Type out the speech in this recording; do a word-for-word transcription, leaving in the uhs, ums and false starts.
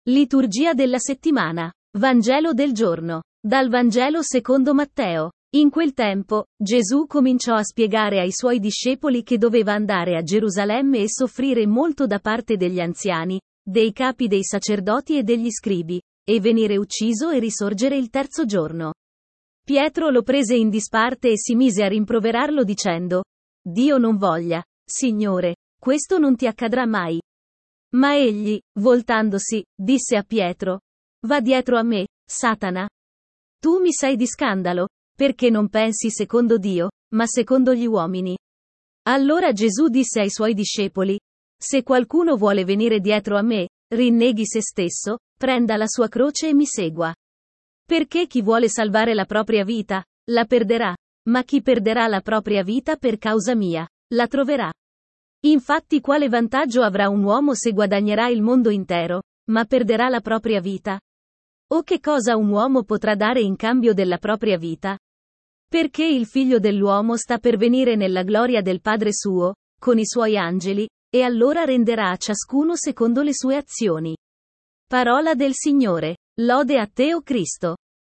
Liturgia della settimana. Vangelo del giorno. Dal Vangelo secondo Matteo. In quel tempo, Gesù cominciò a spiegare ai suoi discepoli che doveva andare a Gerusalemme e soffrire molto da parte degli anziani, dei capi dei sacerdoti e degli scribi, e venire ucciso e risorgere il terzo giorno. Pietro lo prese in disparte e si mise a rimproverarlo dicendo: Dio non voglia, Signore, questo non ti accadrà mai. Ma egli, voltandosi, disse a Pietro: Va dietro a me, Satana. Tu mi sei di scandalo, perché non pensi secondo Dio, ma secondo gli uomini. Allora Gesù disse ai suoi discepoli: Se qualcuno vuole venire dietro a me, rinneghi se stesso, prenda la sua croce e mi segua. Perché chi vuole salvare la propria vita, la perderà, ma chi perderà la propria vita per causa mia, la troverà. Infatti quale vantaggio avrà un uomo se guadagnerà il mondo intero, ma perderà la propria vita? O che cosa un uomo potrà dare in cambio della propria vita? Perché il figlio dell'uomo sta per venire nella gloria del Padre suo, con i suoi angeli, e allora renderà a ciascuno secondo le sue azioni. Parola del Signore. Lode a te, o Cristo.